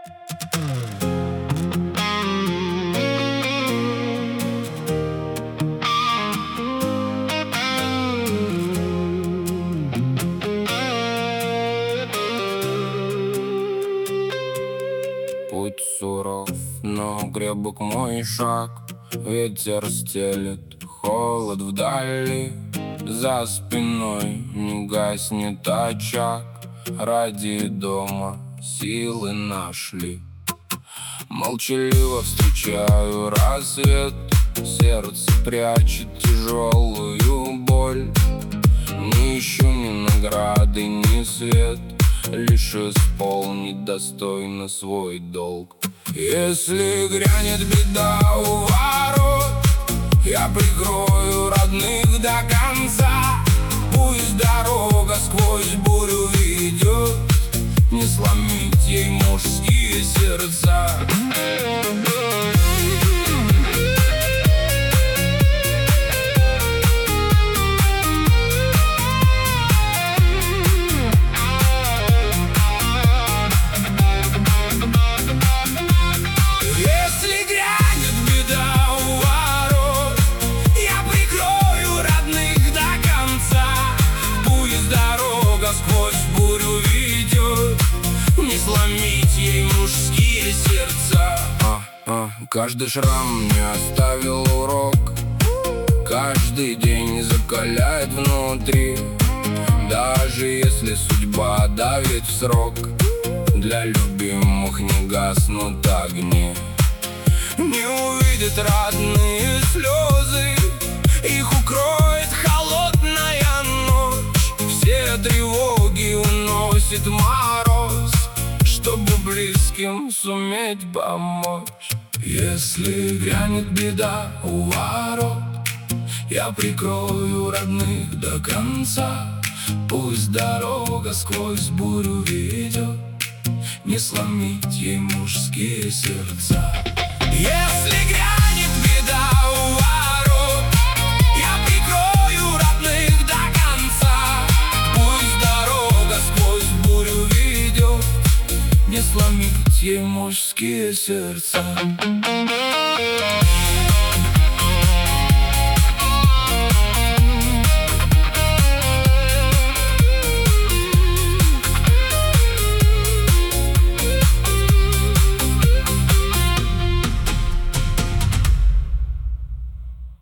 Путь суров, но крепок мой шаг. Ветер стелет, холод вдали. За спиной не гаснет очаг. Ради дома силы нашли. Молчаливо встречаю рассвет. Сердце прячет тяжелую боль. Не ищу ни награды, ни свет, лишь исполнить достойно свой долг. Если грянет беда у ворот, я прикрою родных до конца. Пусть дорога сквозь бурю ведет, не сломить ей мужские сердца. Сквозь бурю ведет, не сломить ей мужские сердца. Каждый шрам мне оставил урок, каждый день закаляет внутри. Даже если судьба давит в срок, для любимых не гаснут огни. Не увидят родные слезы, их укроет холодная ночь. Все тревоги уносит мороз, чтобы близким суметь помочь. Если грянет беда у ворот, я прикрою родных до конца. Пусть дорога сквозь бурю ведет, не сломить ей мужские сердца. Если грянет беда у ворот, я прикрою родных до конца. Пусть дорога сквозь бурю ведет, не сломить ей мужские сердца.